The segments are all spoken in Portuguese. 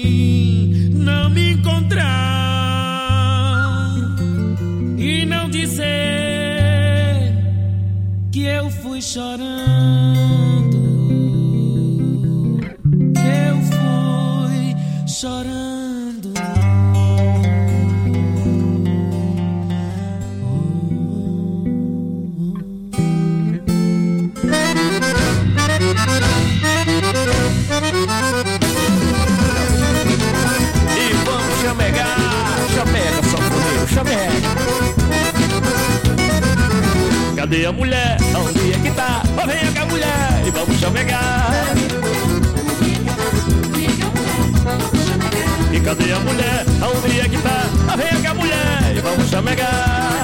mim não me encontrar e não dizer que eu fui chorando, que eu fui chorando. Cadê a mulher? Onde é que tá? Oh, venha cá, mulher, e vamos chamegar. E cadê a mulher? Onde é que tá? Oh, venha cá, mulher, e vamos chamegar.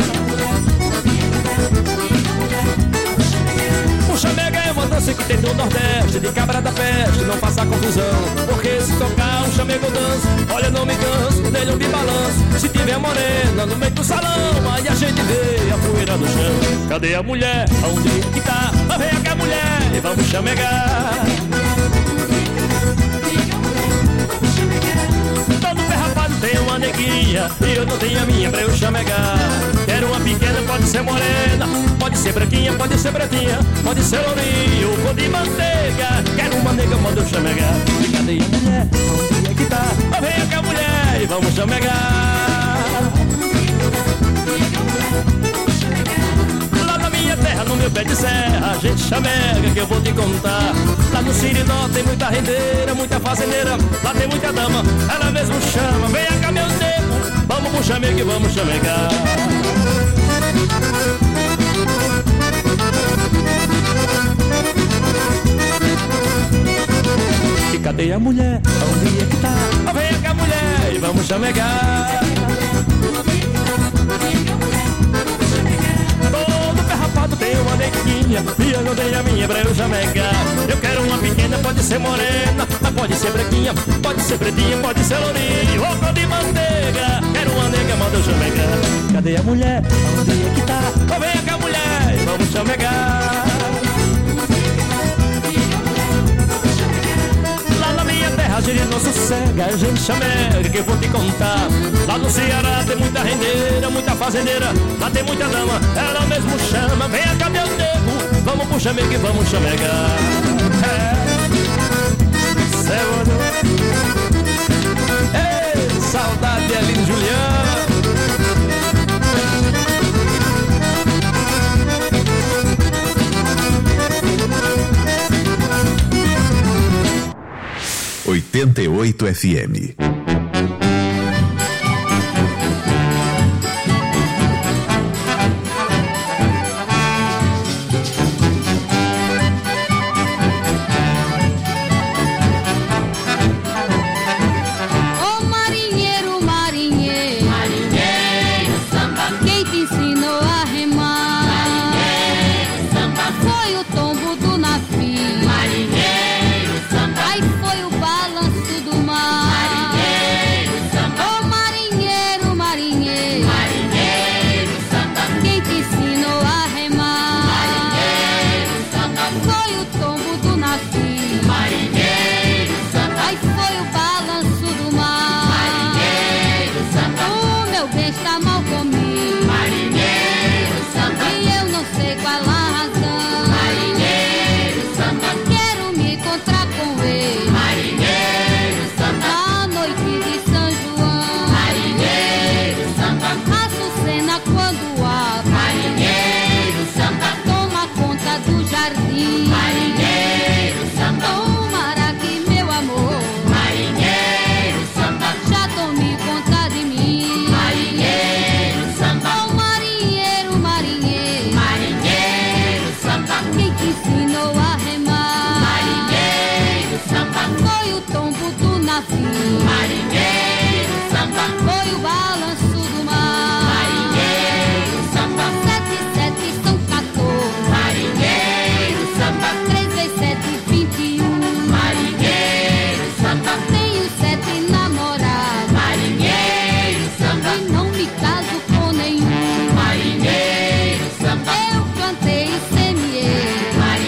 O chamega é uma dança que tem no Nordeste, de cabra da peste, não faça confusão. Porque se tocar um chamego eu danço, olha, não me canso, nele eu me balanço. Se tiver morena no meio do salão, aí a gente vê a poeira do chão. Cadê a mulher? Onde é que tá? Oh, venha cá, mulher, e vamos chamegar. Todo pé rapado tem uma neguinha, e eu não tenho a minha pra eu chamegar. Quero uma pequena, pode ser morena, pode ser branquinha, pode ser pretinha, pode ser lourinha ou cor de manteiga. Quero uma nega, manda eu chamegar. Cadê a mulher? Onde é que tá? Oh, venha cá, mulher, e vamos chamegar. Lá na minha terra, no meu pé de serra, a gente chamega que eu vou te contar. Lá no Sirinó tem muita rendeira, muita fazendeira, lá tem muita dama, ela mesmo chama. Venha cá, meu nego, vamos pro chamego e vamos chamegar. E cadê a mulher? Onde é que tá? Oh, venha cá, mulher, e vamos chamegar. Todo pé rapado tem uma neguinha, e eu não tenho a minha pra eu chamegar. Eu quero uma pequena, pode ser morena, mas pode ser branquinha, pode ser pretinha, pode ser lourinha ou cor de manteiga. Quero uma nega, manda eu chamegar. Cadê a mulher? Onde é que tá? Oh, venha cá, mulher, e vamos chamegar. A gente não sossega, a gente chamega que eu vou te contar. Lá no Ceará tem muita rendeira, muita fazendeira, lá tem muita dama, ela mesmo chama. Venha cá, meu nego, vamos pro chamego e vamos chamegar. Ei, saudade de Aline Juliano. 88 FM.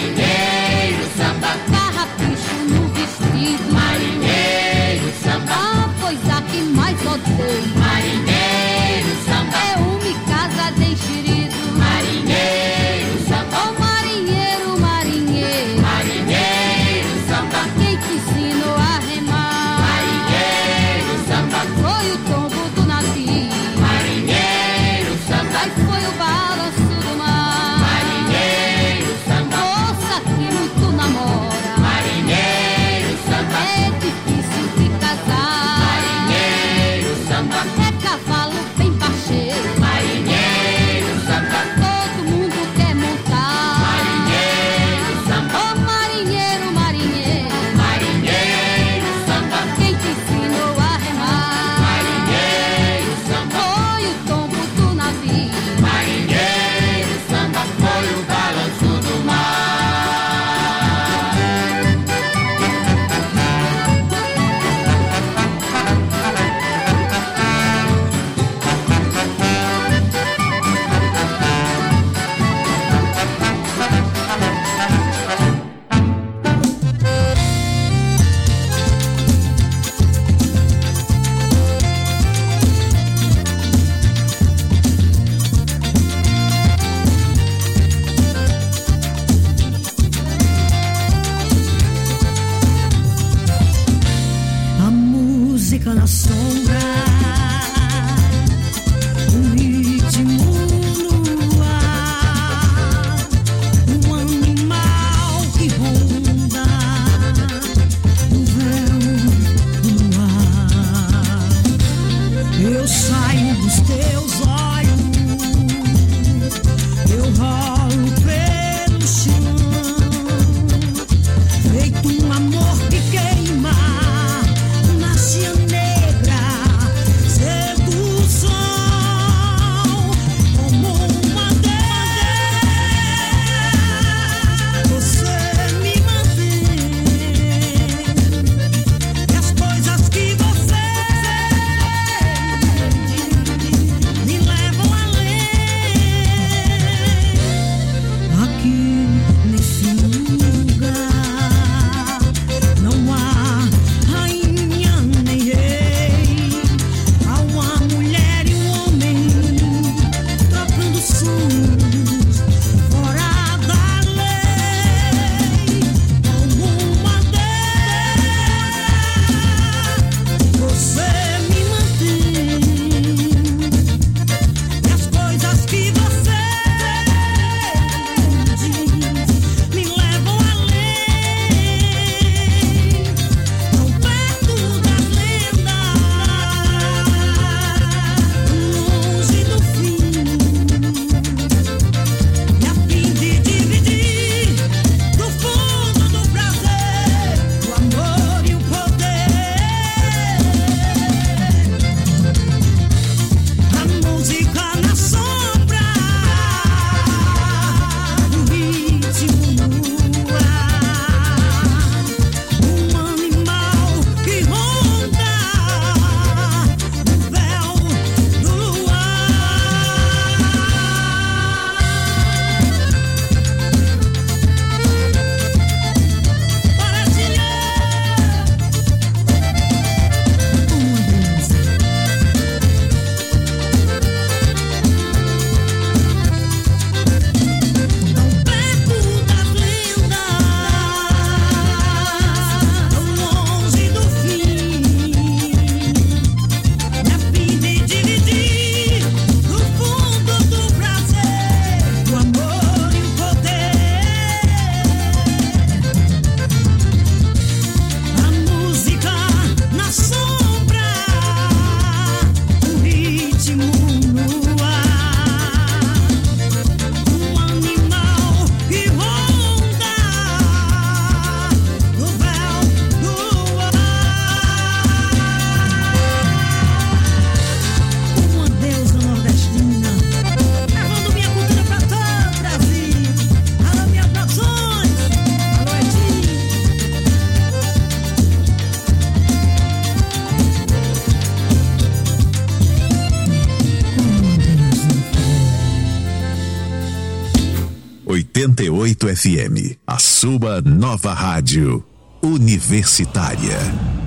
Marinheiro, samba. música na sombra, um ritmo no ar, um animal que ronda o véu do luar. Eu saio dos teus olhos, eu rolo pelo chão, feito um amor que queima. FM, a sua nova rádio universitária.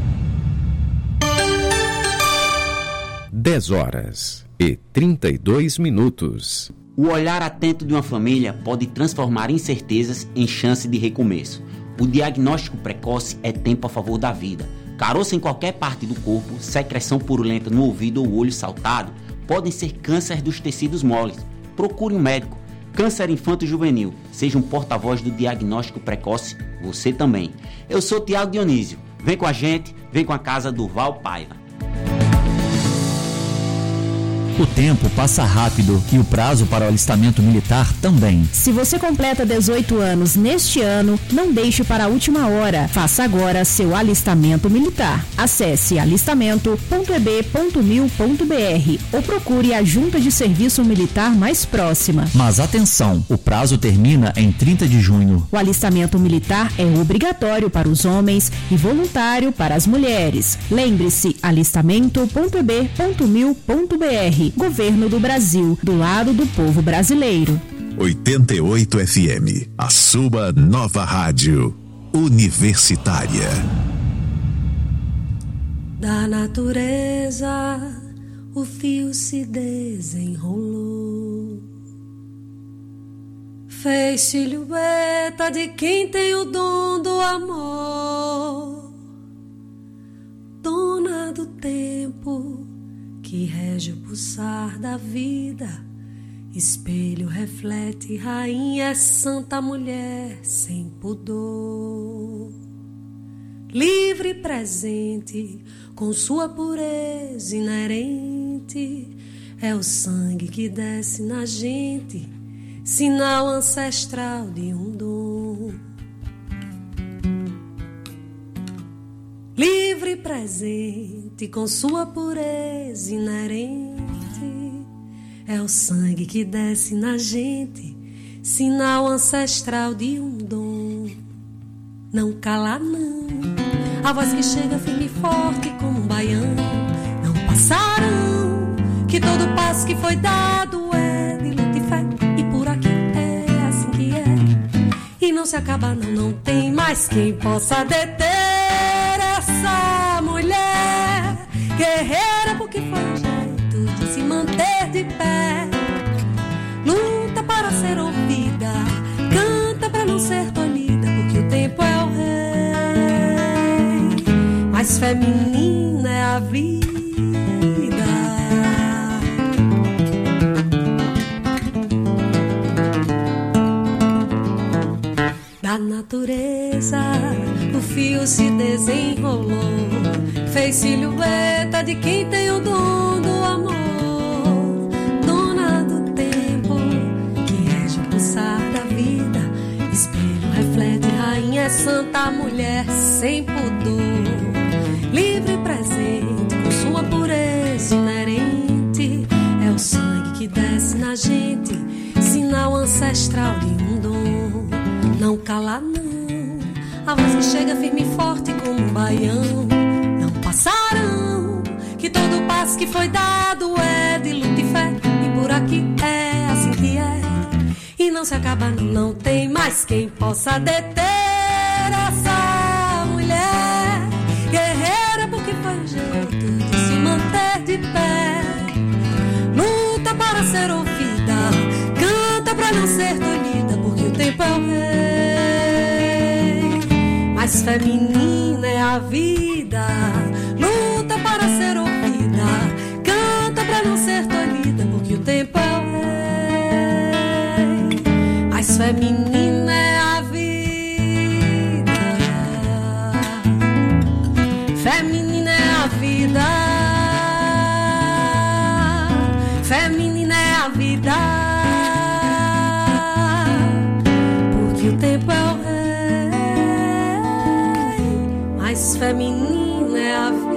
10h32. O olhar atento de uma família pode transformar incertezas em chance de recomeço. O diagnóstico precoce é tempo a favor da vida. Caroço em qualquer parte do corpo, secreção purulenta no ouvido ou olho saltado podem ser câncer dos tecidos moles. Procure um médico. Câncer infanto-juvenil. Seja um porta-voz do diagnóstico precoce, você também. Eu sou Tiago Dionísio. Vem com a gente, vem com a casa do Val Paiva. O tempo passa rápido e o prazo para o alistamento militar também. Se você completa 18 anos neste ano, não deixe para a última hora. Faça agora seu alistamento militar. Acesse alistamento.eb.mil.br ou procure a junta de serviço militar mais próxima. Mas atenção, o prazo termina em 30 de junho. O alistamento militar é obrigatório para os homens e voluntário para as mulheres. Lembre-se, alistamento.eb.mil.br. Governo do Brasil, do lado do povo brasileiro. 88 FM, a sua nova rádio universitária. Da natureza, o fio se desenrolou. Fez silhueta de quem tem o dom do amor. Dona Dona do tempo que rege o pulsar da vida, espelho reflete, rainha é santa mulher sem pudor. Livre e presente, com sua pureza inerente, é o sangue que desce na gente, sinal ancestral de um dom. Livre e presente, com sua pureza inerente, é o sangue que desce na gente, sinal ancestral de um dom. Não cala não, a voz que chega firme e forte como um baião. Não passarão, que todo passo que foi dado é de luta e fé, e por aqui é assim que é. E não se acaba não, não tem mais quem possa deter essa mulher guerreira, porque foi um jeito de se manter de pé. Luta para ser ouvida, canta para não ser tolhida, porque o tempo é o rei. Mais feminina é a vida da natureza. O fio se desenrolou, fez silhueta de quem tem o dom do amor. Dona do tempo que rege o pulsar da vida, espelho reflete, rainha é santa mulher sem pudor. Livre e presente, com sua pureza inerente, é o sangue que desce na gente, sinal ancestral de um dom. Não cala não, a voz que chega firme e forte como um baião. Não passarão, que todo passo que foi dado é de luta e fé, e por aqui é assim que é. E não se acaba não, não tem mais quem possa deter essa mulher guerreira, porque foi um jeito de se manter de pé. Luta para ser ouvida, canta para não ser tolhida, porque o tempo é o rei. Mais feminina é a vida, luta para ser ouvida, canta para não ser tolhida, porque o tempo é o rei. Mais feminina é a vida, feminina é a vida, feminina é a vida, porque o tempo é o rei. Mais feminina é a vida.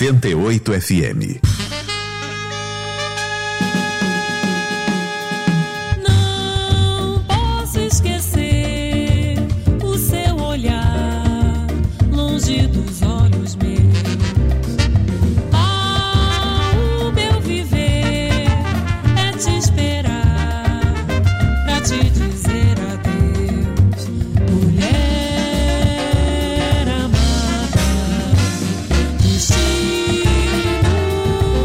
88 FM. Não posso esquecer o seu olhar longe dos olhos meus. O meu viver é te esperar pra te dizer adeus, mulher amada. Destino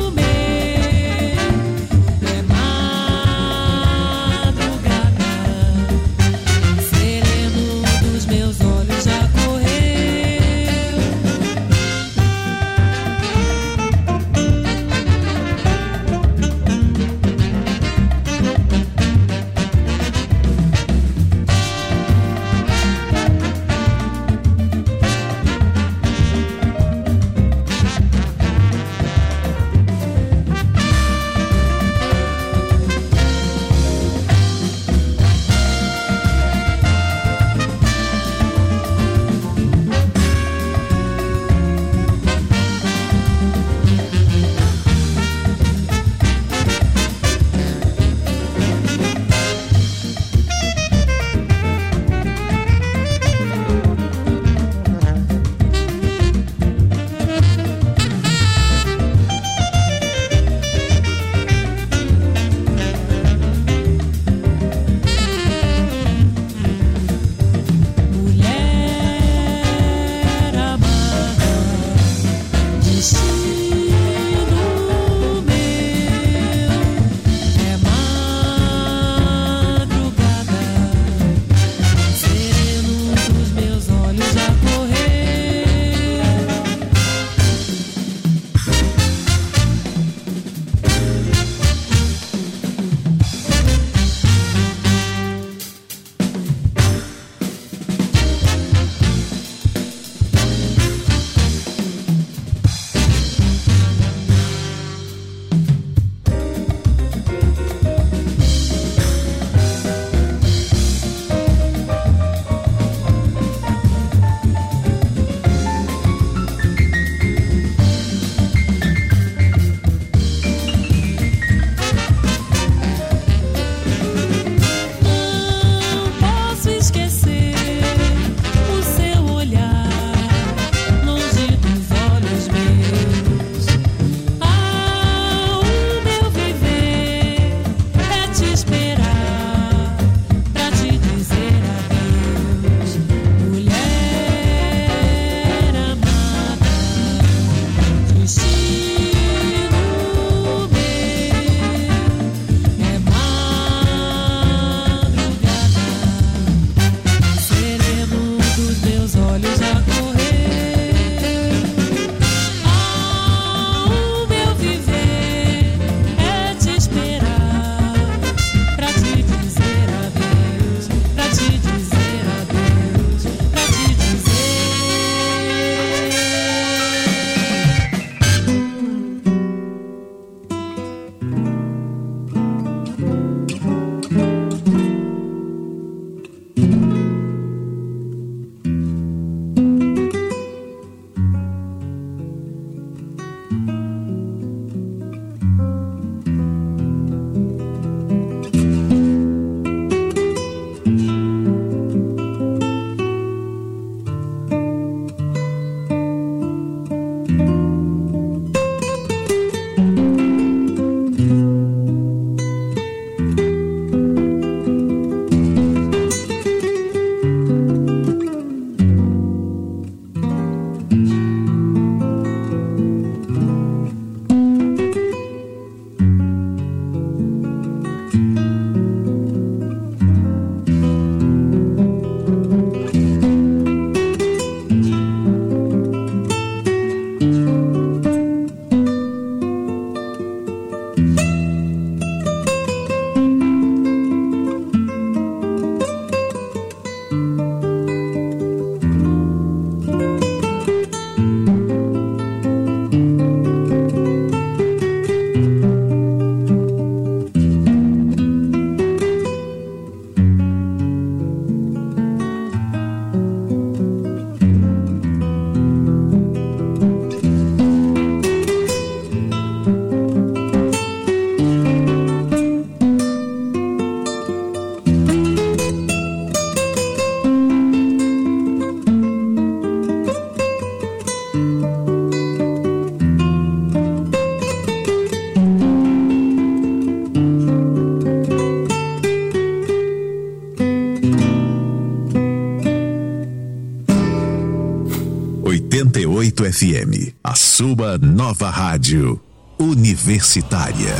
88 FM, a sua nova rádio universitária.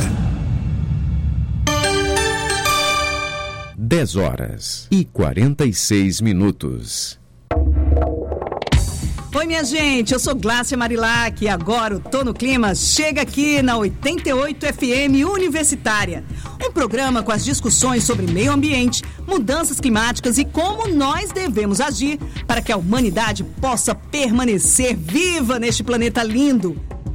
10h46. Oi, minha gente, eu sou Glácia Marilac e agora o Tô no Clima chega aqui na 88 FM Universitária. Um programa com as discussões sobre meio ambiente, mudanças climáticas e como nós devemos agir para que a humanidade possa permanecer viva neste planeta lindo.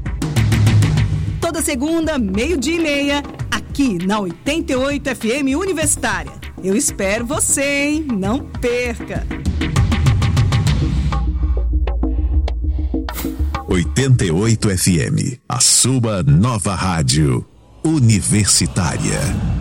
Toda segunda, 12:30, aqui na 88 FM Universitária. Eu espero você, hein? Não perca! 88 FM, a sua nova rádio universitária.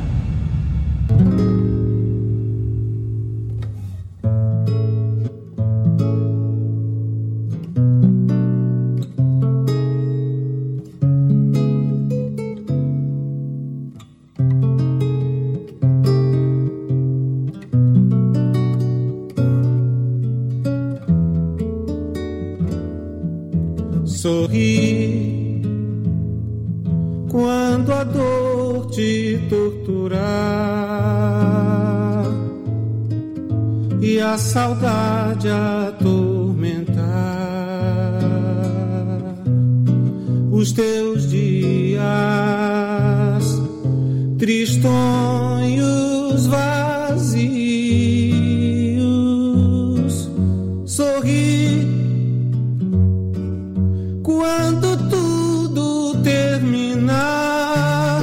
Sorri quando a dor te torturar e a saudade atormentar os teus dias tristonhos, vazios. Sorri quando tudo terminar,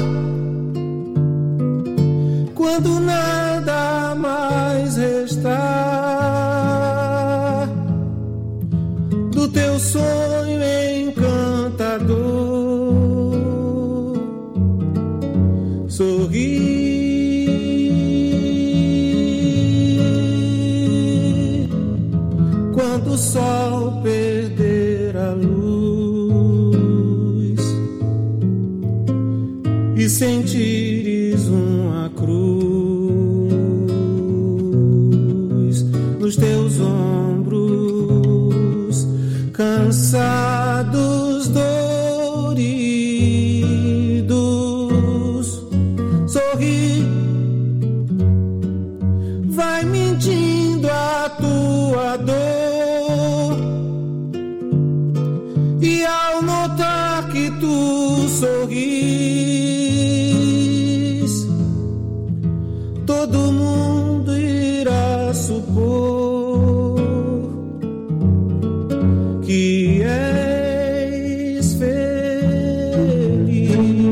quando nada mais restar do teu sonho encantador. Sorri quando o sol perder a luz e sentires uma cruz nos teus ombros, cansados, doridos. Sorri, vai mentindo a tua dor, e ao notar que tu sorris, todo mundo irá supor que és feliz.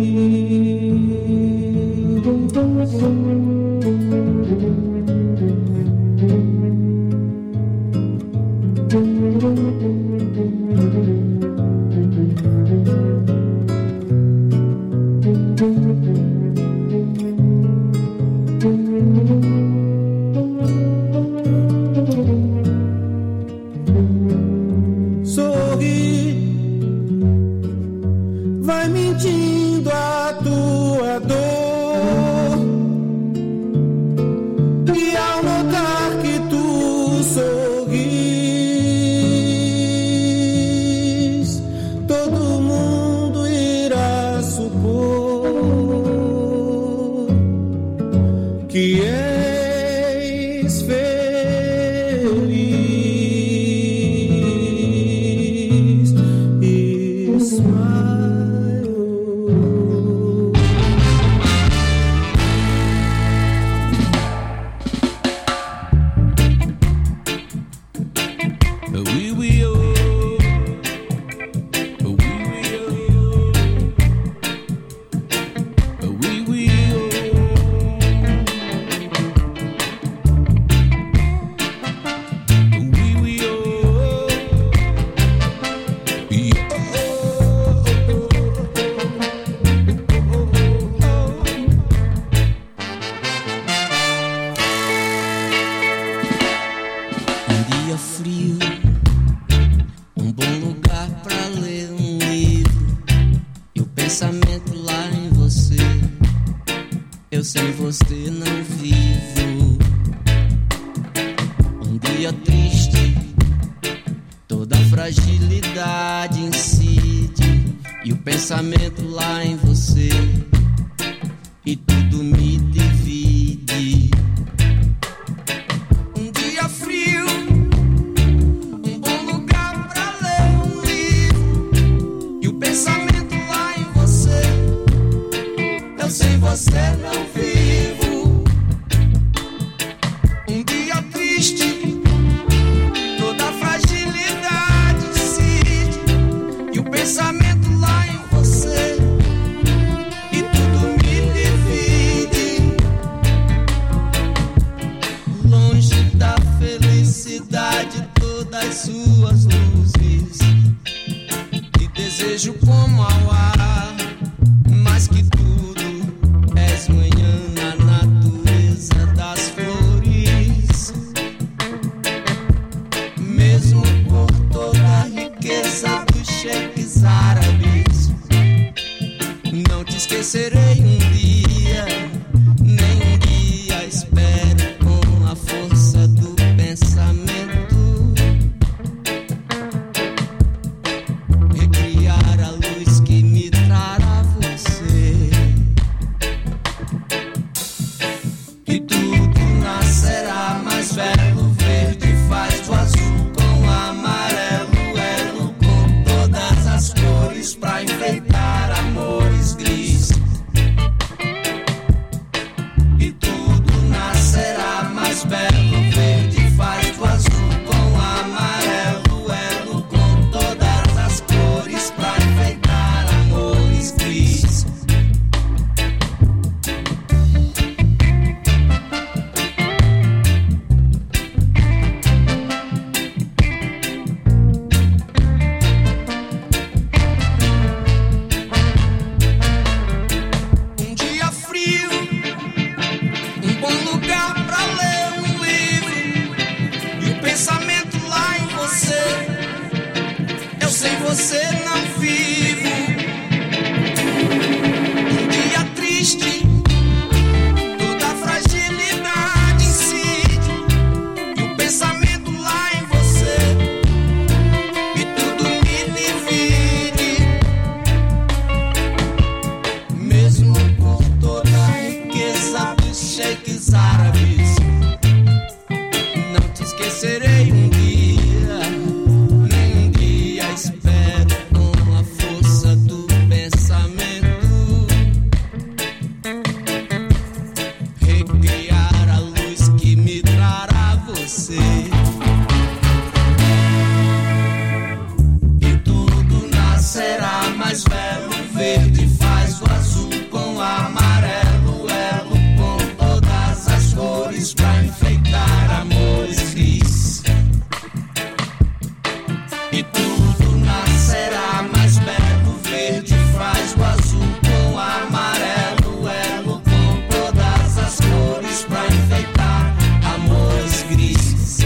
Sorri, vai mentindo a tua dor, e ao notar que tu sorris, todo mundo irá supor que és feliz. sem você não vivo. Um dia triste, toda fragilidade incide e o pensamento lá em você e tudo me divide. Um dia frio, um bom lugar pra ler um livro e o pensamento lá em você. Eu sem você não vivo. Um dia triste, toda fragilidade incide e o pensamento lá em você e tudo me divide. Longe da felicidade, todas suas luzes e desejo como ao ar, mais que tudo és manhã na natureza das flores. Mesmo por toda a riqueza dos cheques árabes, não te esquecerei um dia, nem um dia. Espero com a força do pensamento recriar a luz que me trará você. E tudo nascerá mais belo, verde faz do azul com amarelo, elo com todas as cores pra enfeitar amores gris. E tudo nascerá mais belo, verde faz do azul com amarelo, elo com todas as cores pra enfeitar amores gris. Um dia frio, um bom lugar pra ler um livro e o pensamento lá em você. Eu sem você não vivo. Um dia triste, toda fragilidade incide e o pensamento lá em você e tudo me divide. Mesmo por toda a riqueza dos cheques árabes, não te esquecerei um dia, nem um dia. Espero com a força do pensamento recriar a luz que me trará você. E tudo nascerá mais belo, verde faz do azul com amarelo, elo com todas as cores pra enfeitar amores gris. E tudo nascerá mais belo, verde faz do azul com amarelo, elo com todas as cores pra enfeitar amores gris.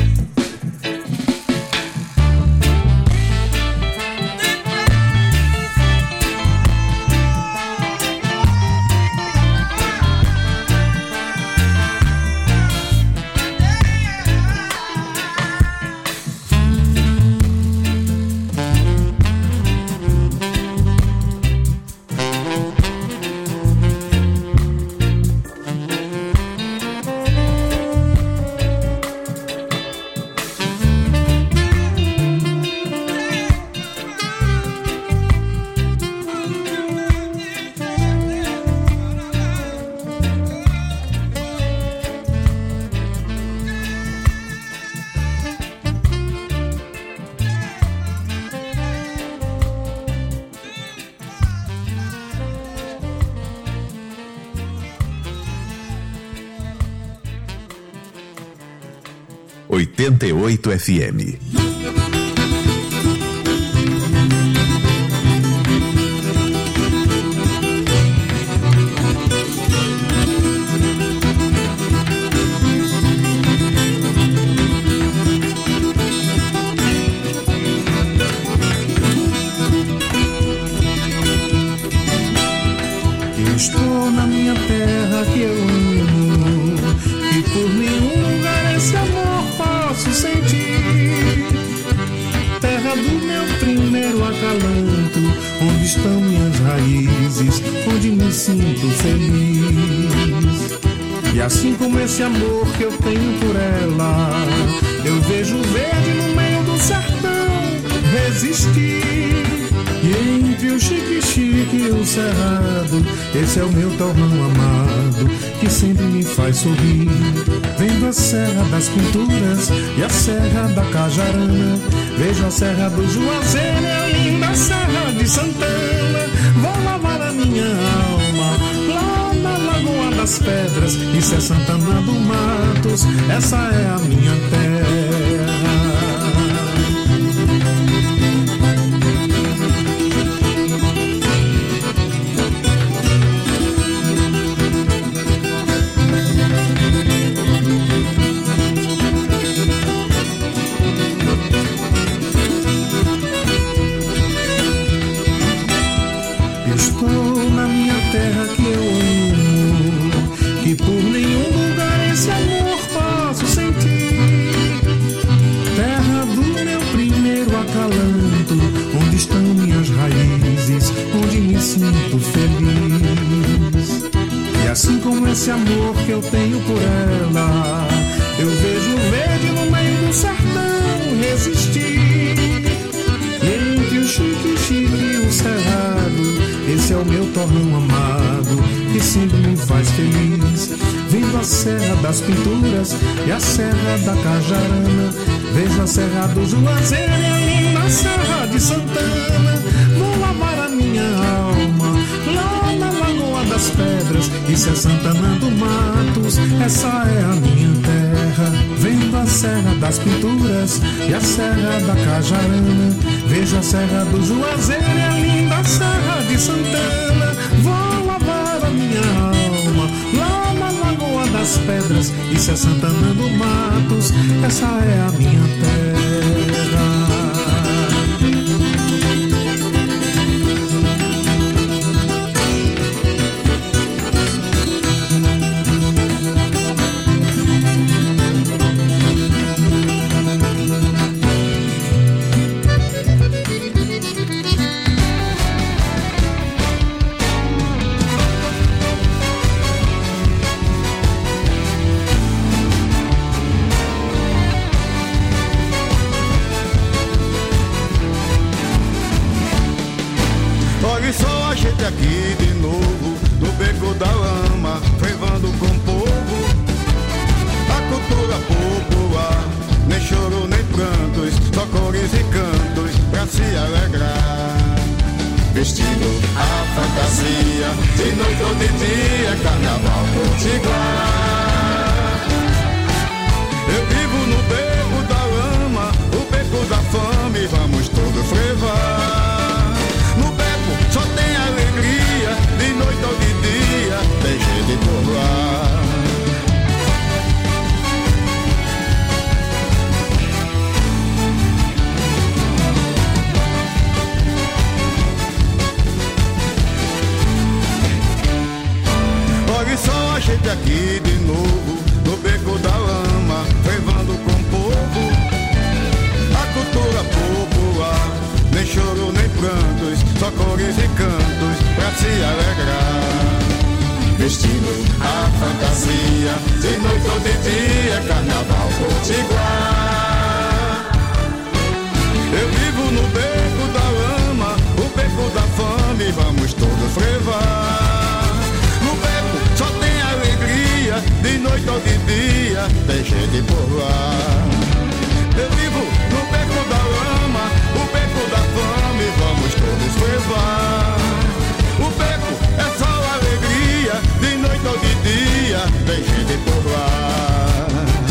...88 FM. Estou na minha terra que eu amo, e por nenhum lugar esse amor posso sentir. meu primeiro acalanto, onde estão minhas raízes, onde me sinto feliz. E assim como esse amor que eu tenho por ela, eu vejo o verde no meio do sertão resistir. E entre o chique-chique e o cerrado, esse é o meu torrão amado, que sempre me faz sorrir. Vendo a Serra das Pinturas e a Serra da Cajarana, vejo a Serra do Juazeiro e a linda Serra de Santana. Vou lavar a minha alma lá na Lagoa das Pedras, isso é Santana do Matos, essa é a minha terra. Estou na minha terra que eu amo, que por nenhum lugar esse amor posso sentir. Terra do meu primeiro acalanto, onde estão minhas raízes, onde me sinto feliz. E assim como esse amor que eu tenho por ela, eu vejo o verde no meio do sertão resistir. E entre o chique-chique e o cerrado, esse é o meu torrão amado, que sempre me faz feliz. Vendo a Serra das Pinturas e a Serra da Cajarana, vejo a Serra do Juazeiro e a linda Serra de Santana. Vou lavar a minha alma lá na Lagoa das Pedras, isso é Santana do Matos, essa é a minha terra. Vendo a Serra das Pinturas e a Serra da Cajarana, vejo a Serra do Juazeiro e a linda Serra de Santana. Vou lavar a minha alma lá na Lagoa das Pedras, isso é Santana do Matos, essa é a minha terra. Olha só a gente aqui de novo, no beco da lama, fervando com o povo. A cultura popular, nem choro nem prantos, só cores e cantos pra se alegrar. Vestindo a fantasia, de noite ou de dia, carnaval potiguar. Eu vivo no beco da lama, o beco da fome, vamos todos frevar. Só tem alegria, de noite ou de dia, tem gente por lá. Olha só a gente aqui de novo, no beco da lama, fervando com o povo. A cultura popular, nem choro nem prantos, só cores e cantos pra se alegrar. Vestindo a fantasia, de noite ou de dia, carnaval potiguar. Eu vivo no beco da lama, o beco da fome, vamos todos frevar. No beco só tem alegria, de noite ou de dia, tem gente por lá. Eu vivo no beco da lama, o beco da fome, vamos todos frevar. O beco é só alegria, de noite ou de dia, tem gente por lá.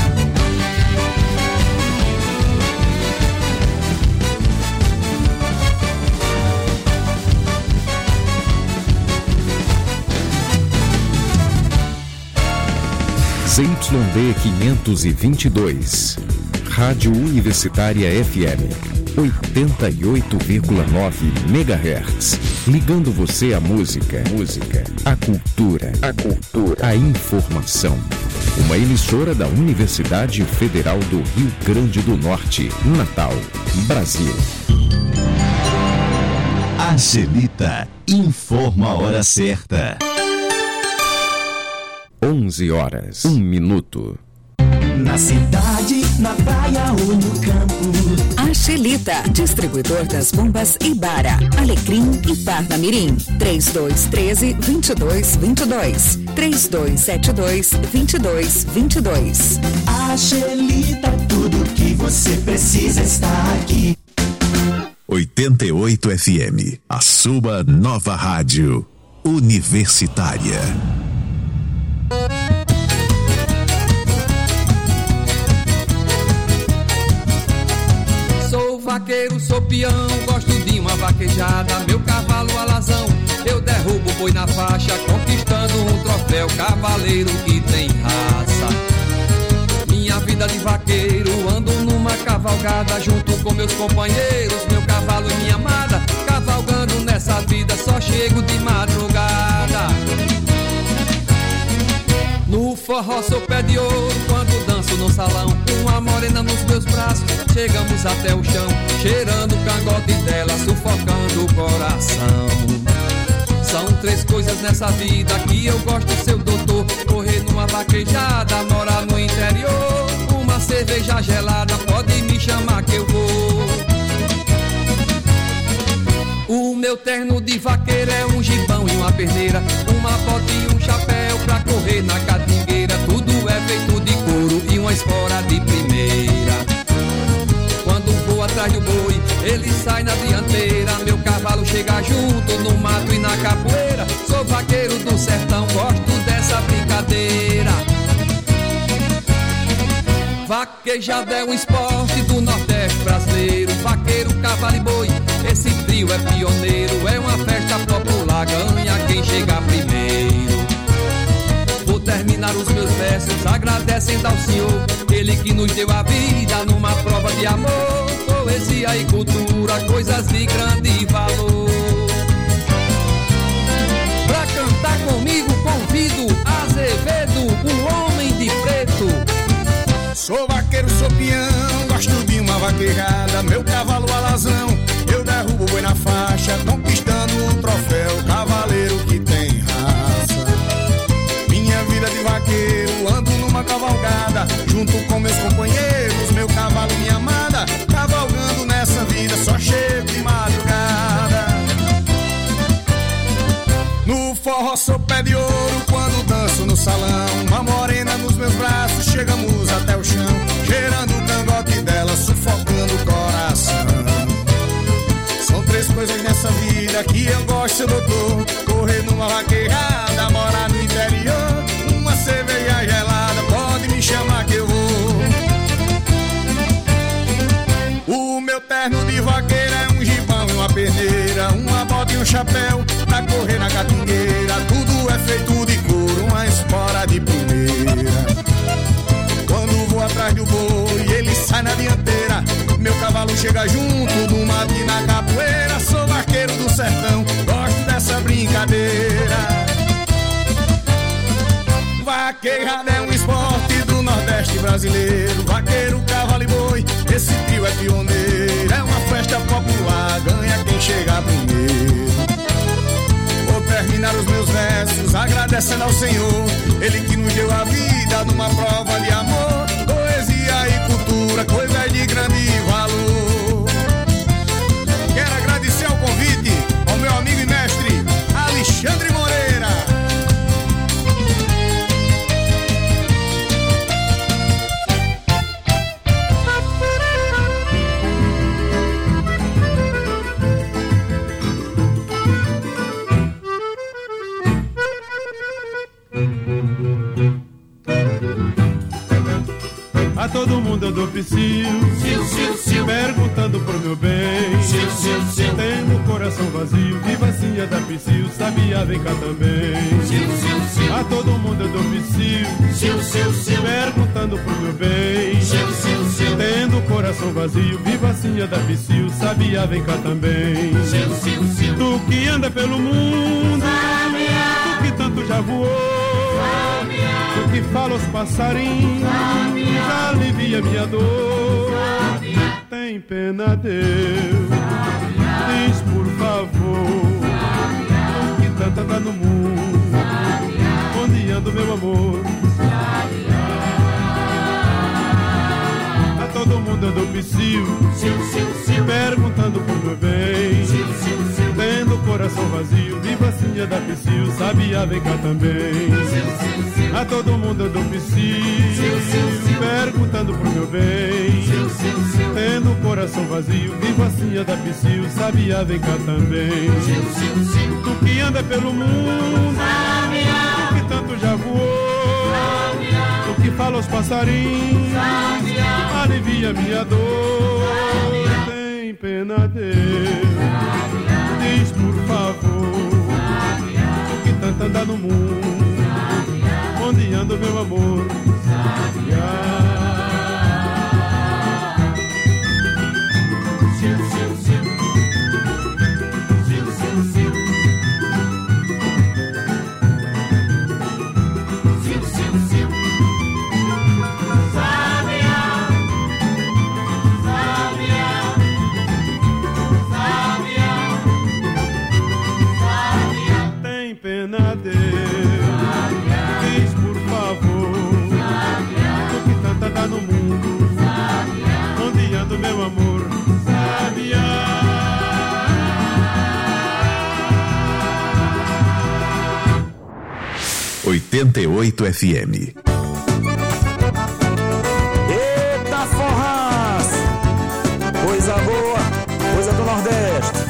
ZYD 522, Rádio Universitária FM, 88,9 MHz. Ligando você à música, a cultura, a informação. uma emissora da Universidade Federal do Rio Grande do Norte, Natal, Brasil. Angelita informa a hora certa. 11h, 1 minuto. Na cidade, na praia ou no campo. Angelita, distribuidor das bombas Ibara, Alecrim e Parnamirim. 3213-2222. 3272-2222. Angelita, tudo que você precisa está aqui. 88 FM, a sua nova rádio universitária. Sou vaqueiro, sou peão, gosto de uma vaquejada. Meu cavalo alazão, eu derrubo o boi na faixa, conquistando um troféu, cavaleiro que tem raça. Minha vida de vaqueiro, ando numa cavalgada junto com meus companheiros, meu cavalo e minha amada. Cavalgando nessa vida, só chego de madrugada. No forró sou pé de ouro, quando danço no salão, uma morena nos meus braços, chegamos até o chão, cheirando o cangote dela, sufocando o coração. São três coisas nessa vida que eu gosto, seu doutor: correr numa vaquejada, morar no interior, uma cerveja gelada, pode me chamar que eu vou. O meu terno de vaqueiro é um gibão e uma perneira, uma bota e um chapéu pra correr na catingueira. Tudo é feito de couro e uma espora de primeira. Quando vou atrás do boi, ele sai na dianteira. Meu cavalo chega junto no mato e na capoeira. Sou vaqueiro do sertão, gosto dessa brincadeira. Vaquejada é um esporte do Nordeste brasileiro. Vaqueiro, cavalo e boi, esse trio é pioneiro. É uma festa popular, ganha quem chegar primeiro. Vou terminar os meus versos agradecendo ao Senhor, Ele que nos deu a vida numa prova de amor. Poesia e cultura, coisas de grande valor. Pra cantar comigo convido Azevedo, o homem de preto. Sou vaqueiro, sou peão, gosto de uma vaquejada. Meu cavalo alazão, eu derrubo o boi na faixa, conquistando um troféu, cavaleiro que tem raça. Minha vida de vaqueiro, ando numa cavalgada, junto com meus companheiros, meu cavalo e minha amada. Cavalgando nessa vida, só chego de madrugada. No forró sou pé de ouro, quando danço no salão, uma morena nos meus braços, chegamos até o chão, cheirando o cangote dela, sufocando o coração. São três coisas nessa vida que eu gosto, seu doutor: correr numa vaquejada, morar no interior, uma cerveja gelada, pode me chamar que eu vou. O meu terno de vaqueiro é um gibão e uma perneira, uma bota e um chapéu pra correr na catingueira. Tudo é feito de couro, uma espora de primeira. Quando vou atrás do boi, ele sai na dianteira. Meu cavalo chega junto no mato e na capoeira. Sou vaqueiro do sertão, gosto dessa brincadeira. Vaquejada é um esporte do Nordeste brasileiro. Vaqueiro, cavalo e boi, esse trio é pioneiro. É uma festa popular, ganha quem chegar primeiro. Vou terminar os meus versos agradecendo ao Senhor, Ele que nos deu a vida numa prova de amor. Poesia e cultura, coisas de grande valor. Quero agradecer ao convite ao meu amigo e mestre Alexandre Moreira. A todo mundo eu dou psiu, perguntando pro meu bem, tendo o coração vazio, vivacinha da psiu, sabia, vem cá também. A todo mundo eu dou psiu, perguntando pro meu bem, tendo o coração vazio, vivacinha da psiu, sabia, vem cá também. Tu que anda pelo mundo, tu que tanto já voou, O que fala os passarinhos já alivia minha dor. Tem pena, Deus, diz por favor, o que tanta dá no mundo, onde anda o meu amor? A todo mundo eu dou psiu, perguntando por meu bem, tendo o coração vazio, viva assim é da psiu, sabia, vem cá também. A todo mundo eu dou psiu, perguntando por meu bem, tendo o coração vazio, viva assim é da psiu, sabia, vem cá também. Tu que anda pelo mundo, tu que tanto já voou, tu que fala aos passarinhos, alivia minha dor. Tem pena, Deus, diz por favor, o que tanto anda no mundo, onde anda o meu amor? Meu amor, sabia. 88 FM. Eita forrás, coisa boa, coisa do Nordeste.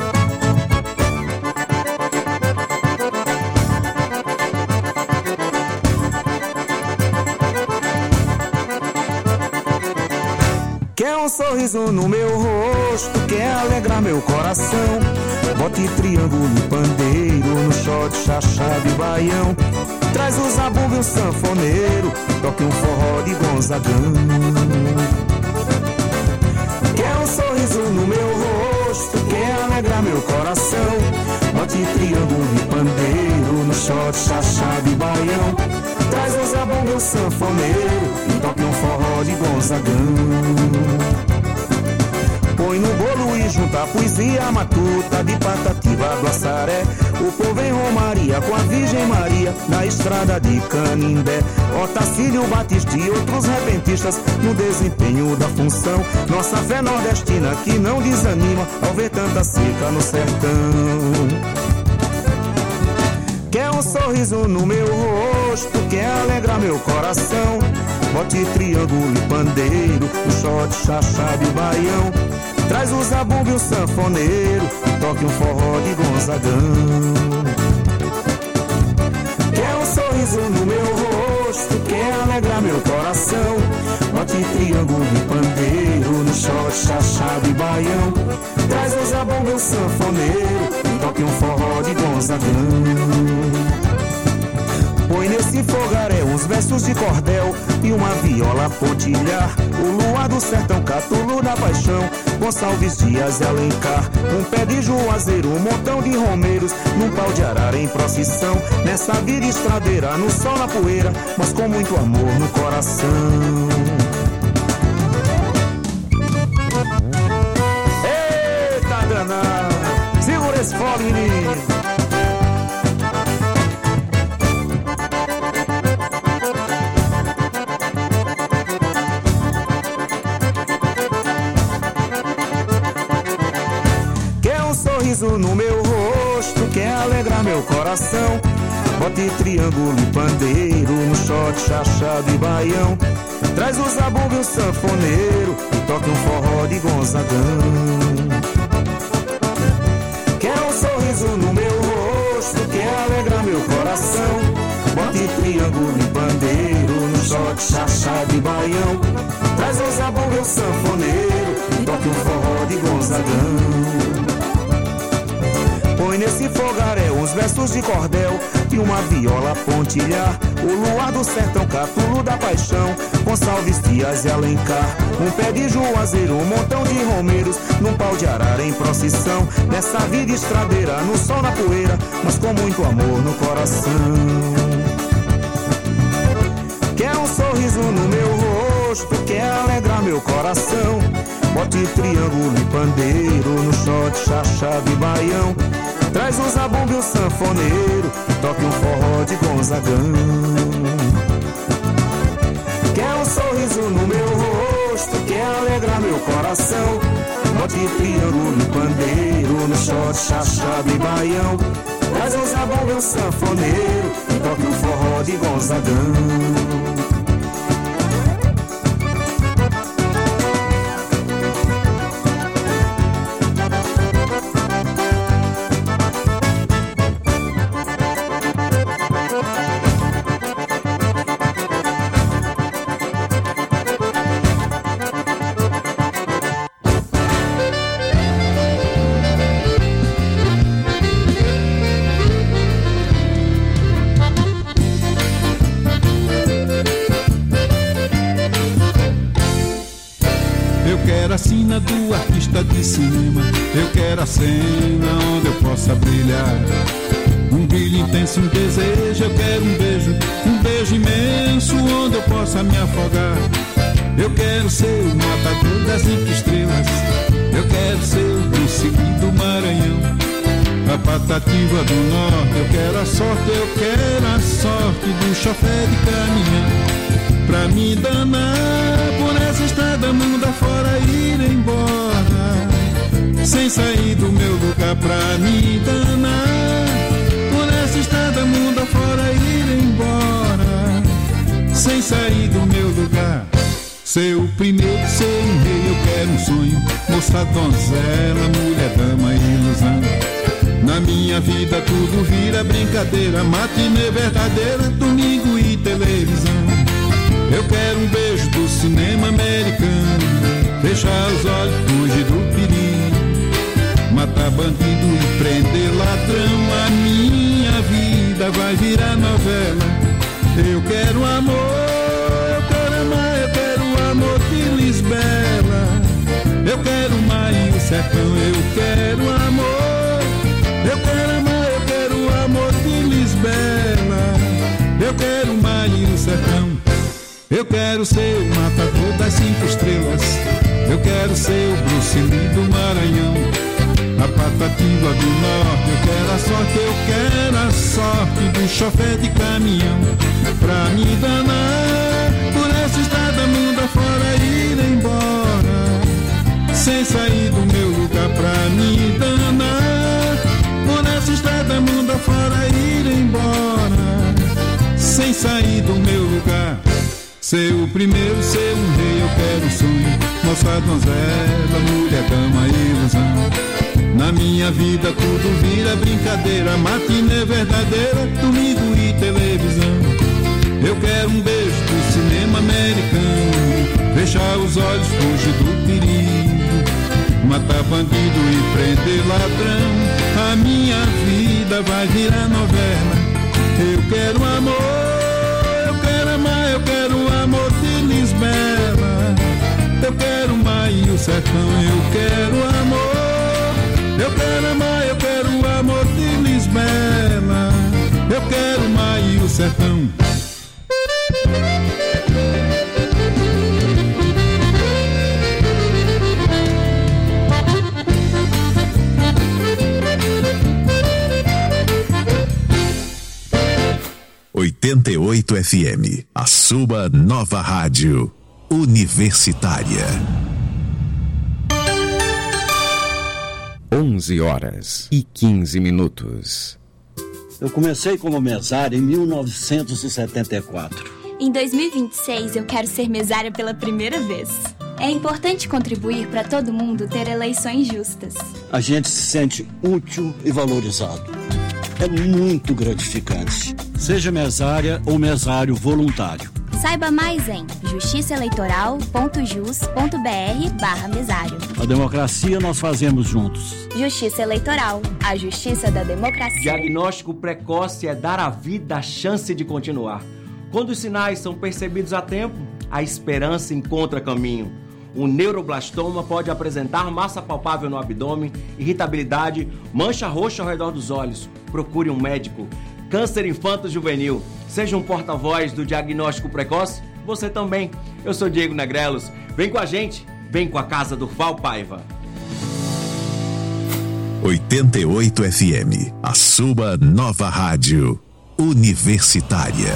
Quer um sorriso no meu rosto, quer alegrar meu coração, bote triângulo e pandeiro no shot, chachado e baião. Traz o zabumba e o sanfoneiro, toque um forró de Gonzagão. Quer um sorriso no meu rosto, quer alegrar meu coração, bote triângulo e pandeiro no shot, chachado e baião. Traz o zabumba e o sanfoneiro, toque um forró de Gonzagão. Põe no bolo e junta a poesia matuta de Patativa do Assaré. O povo em Romaria com a Virgem Maria na estrada de Canindé. Otacílio Batista e outros repentistas no desempenho da função. Nossa fé nordestina que não desanima ao ver tanta seca no sertão. Quer um sorriso no meu rosto, quer alegrar meu coração, bote triângulo e pandeiro, o shot, chachado e baião. Traz o zabumba e o sanfoneiro, toque um forró de Gonzagão. Quer um sorriso no meu rosto, quer alegrar meu coração, bote triângulo e pandeiro, no shot, chachado e baião. Traz o zabumba e o sanfoneiro, toque um forró de Gonzagão. Põe nesse fogaré uns versos de cordel e uma viola pontilhar. O luar do sertão, Catulo da Paixão, Gonçalves Dias e Alencar. Um pé de juazeiro, um montão de romeiros, num pau de arara em procissão. Nessa vida estradeira, no sol, na poeira, mas com muito amor no coração. Eita danada, segura esse fogo, menino. No meu rosto, quer alegrar meu coração, bote triângulo e pandeiro no shot, chachado e baião. Traz o zabumba e o sanfoneiro, toque um forró de Gonzagão. Quer um sorriso no meu rosto, quer alegrar meu coração, bote triângulo e pandeiro no shot, chachado e baião. Traz o zabumba e o sanfoneiro, toque um forró de Gonzagão. Põe nesse fogaré uns versos de cordel e uma viola pontilhar. O luar do sertão, Catulo da Paixão, Gonçalves Dias e Alencar. Um pé de juazeiro, um montão de romeiros, num pau de arara em procissão. Nessa vida estradeira, no sol, na poeira, mas com muito amor no coração. sorriso no meu rosto, quer alegrar meu coração. Bote triângulo e pandeiro, no shot, chachado e baião. Traz o zabumba e o sanfoneiro, toque um forró de Gonzagão. Quer um sorriso no meu rosto, quer alegrar meu coração. Bote triângulo e pandeiro, no shot, chachado e baião. Traz o zabumba e o sanfoneiro, toque um forró de Gonzagão. Do artista de cinema, eu quero a cena onde eu possa brilhar. Um brilho intenso, um desejo, eu quero um beijo imenso onde eu possa me afogar. Eu quero ser o matador das 5 estrelas, eu quero ser o Bruce Lee do Maranhão, a Patativa do Norte. Eu quero a sorte do chofé de caminhão, pra me danar por essa estrada mundo afora, ir embora sem sair do meu lugar, pra me danar por essa estrada mundo afora, ir embora sem sair do meu lugar. Ser o primeiro, ser um rei, eu quero um sonho, moça, donzela, mulher, dama, ilusão. Na minha vida tudo vira brincadeira, matinê verdadeira, domingo e televisão. Eu quero um beijo do cinema americano, fechar os olhos, fugir do perigo, matar bandido e prender ladrão. A minha vida vai virar novela. Eu quero amor, eu quero amar, eu quero o amor de Lisbela. Eu quero o mar e o sertão, eu quero amor. Eu quero amar, eu quero o amor de Lisbela. Eu quero o mar e o sertão. Eu quero ser o matador das 5 estrelas, eu quero ser o Bruce Lee do Maranhão, a Patativa do Norte. Eu quero a sorte do chofé de caminhão, pra me danar por essa estrada mundo afora, ir embora sem sair do meu lugar, pra me danar por essa estrada mundo afora, ir embora sem sair do meu lugar. Ser o primeiro, ser um rei, eu quero um sonho, moça, donzela, mulher, dama, ilusão. Na minha vida tudo vira brincadeira, matinê verdadeira, domingo e televisão. Eu quero um beijo do cinema americano, fechar os olhos, fugir do perigo, matar bandido e prender ladrão. A minha vida vai virar novela. Eu quero amor, eu quero amar, eu quero o amor de Lisbela. Eu quero o mar e o sertão, eu quero amor. Eu quero amar, eu quero o amor de Lisbela. Eu quero o mar e o sertão. FM, a sua nova rádio universitária. 11h15. Eu comecei como mesário em 1974. Em 2026 eu quero ser mesária pela primeira vez. É importante contribuir para todo mundo ter eleições justas. A gente se sente útil e valorizado. É muito gratificante. Seja mesária ou mesário voluntário. Saiba mais em justiçaeleitoral.jus.br/mesário. A democracia nós fazemos juntos. Justiça Eleitoral, a justiça da democracia. Diagnóstico precoce é dar à vida a chance de continuar. Quando os sinais são percebidos a tempo, a esperança encontra caminho. Um neuroblastoma pode apresentar massa palpável no abdômen, irritabilidade, mancha roxa ao redor dos olhos. Procure um médico. Câncer infanto-juvenil. Seja um porta-voz do diagnóstico precoce. você também. Eu sou Diego Negrelos. Vem com a gente, vem com a Casa do Val Paiva. 88 FM, a sua nova rádio universitária.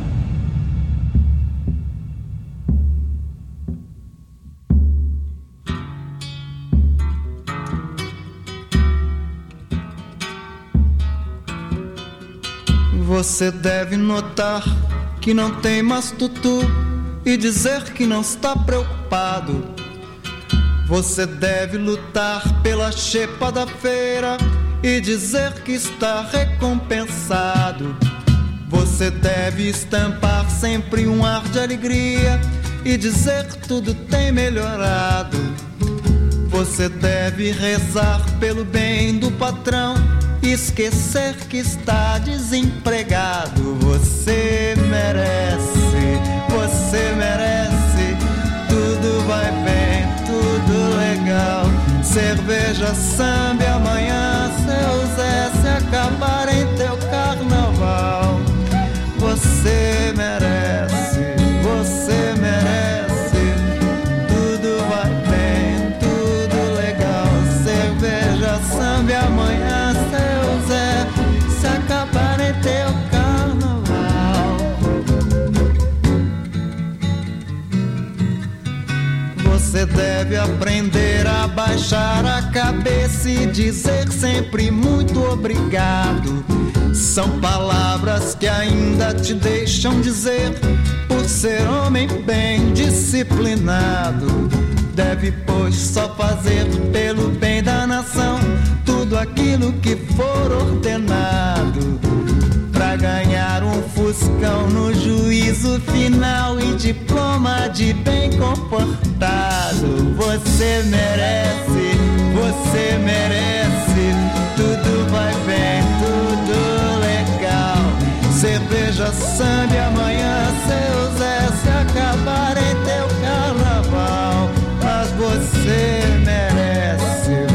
Você deve notar que não tem mais tutu e dizer que não está preocupado. Você deve lutar pela xepa da feira e dizer que está recompensado. Você deve estampar sempre um ar de alegria e dizer que tudo tem melhorado. Você deve rezar pelo bem do patrão e esquecer que está desempregado. Você merece, tudo vai bem, tudo legal. Cerveja, samba e amanhã, seu Zé, se acabar em teu carnaval. Você merece, tudo vai bem, tudo legal. Cerveja, samba e amanhã, seu Zé, se acabar em teu carnaval. Você deve aprender a baixar a cabeça e dizer sempre muito obrigado. São palavras que ainda te deixam dizer por ser homem bem disciplinado. Deve, pois, só fazer pelo bem da nação tudo aquilo que for ordenado, pra ganhar um fuscão no juízo final e diploma de bem comportado. Você merece, tudo vai bem, tudo legal. Cerveja, samba e amanhã, seu Zé, se acabar em teu carnaval. Mas você merece,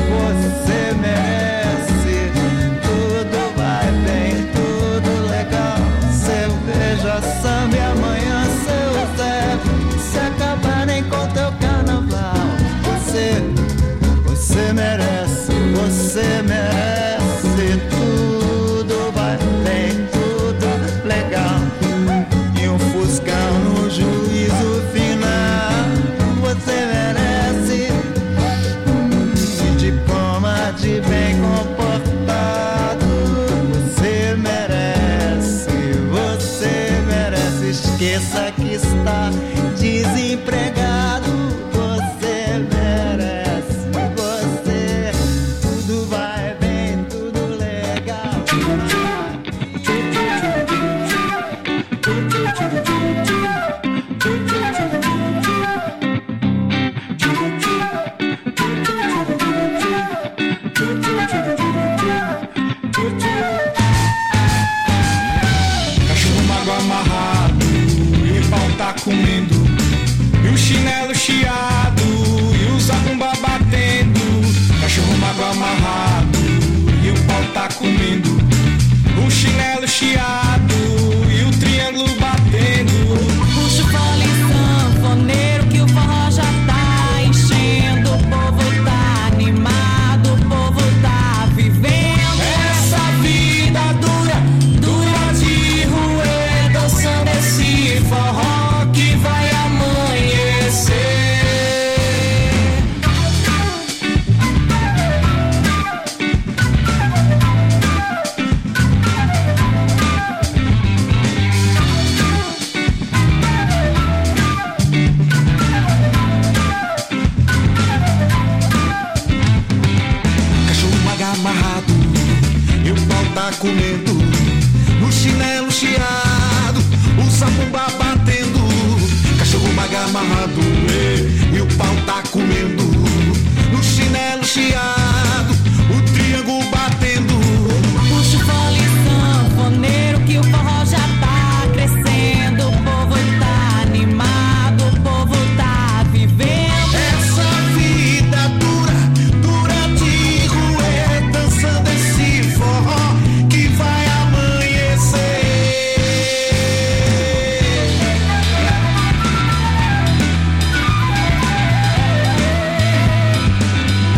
tudo vai bem, tudo legal. Cerveja, samba e amanhã, seu Zé, se acabarem com teu carnaval. Você merece, tudo vai bem, tudo legal. E um fuscão no juízo final. Você merece um diploma de bem comportado. Você merece, esqueça que está desempregado. Você merece, tudo vai bem, tudo legal. Cachorro mago amarrado e o pau tá comendo, e o chinelo chiado e o zabumba batendo. Cachorro mago amarrado e o pau tá comendo, o chinelo chiado e o triângulo batendo. Puxa o fole sanfoneiro que o forró já tá enchendo. O povo tá animado, o povo tá vivendo essa vida dura de roer, dançando esse forró que vai amanhecer. Amarrado e o pau tá comendo, no chinelo chiado, o zabumba batendo. Cachorro maga amarrado e o pau tá comendo, no chinelo chiado.